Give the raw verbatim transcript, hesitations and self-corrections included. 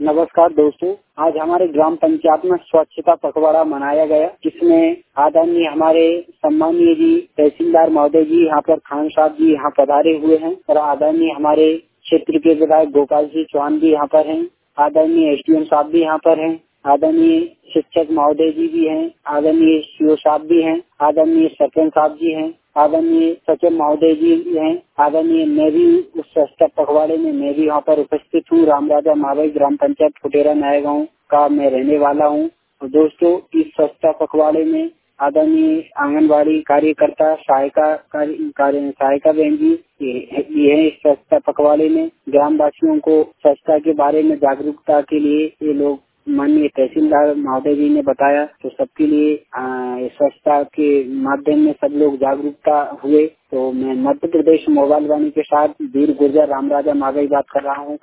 नमस्कार दोस्तों, आज हमारे ग्राम पंचायत में स्वच्छता पखवाड़ा मनाया गया, जिसमें आदरणीय हमारे सम्मानीय जी तहसीलदार महोदय जी यहाँ पर खान साहब जी यहाँ पधारे हुए हैं और आदरणीय हमारे क्षेत्र के विधायक गोपाल सिंह चौहान भी यहाँ पर हैं, आदरणीय एसडीएम साहब भी यहाँ पर हैं, आदरणीय शिक्षक महोदय जी भी हैं, आदरणीय सीओ साहब भी हैं, आदरणीय सरपंच साहब जी हैं, आदरणीय सचिव महोदय जी हैं, आदरणीय मैं भी उस स्वच्छता पखवाड़े में मैं भी यहाँ पर उपस्थित हूँ। राम राजा मावई ग्राम पंचायत फुटेरा नया गाँव का मैं रहने वाला हूँ। और दोस्तों, इस स्वच्छता पखवाड़े में आदरणीय आंगनबाड़ी कार्यकर्ता सहायिका कार्य सहायिका बहन जी ये है। इस स्वच्छता पखवाड़े में ग्राम वासियों को स्वच्छता के बारे में जागरूकता के लिए ये लोग माननीय तहसीलदार महोदय जी ने बताया, तो सबके लिए स्वच्छता के माध्यम में सब लोग जागरूकता हुए। तो मैं मध्य प्रदेश मोबाइल वाणी के साथ वीर गुर्जर राम राजा मावई बात कर रहा हूँ।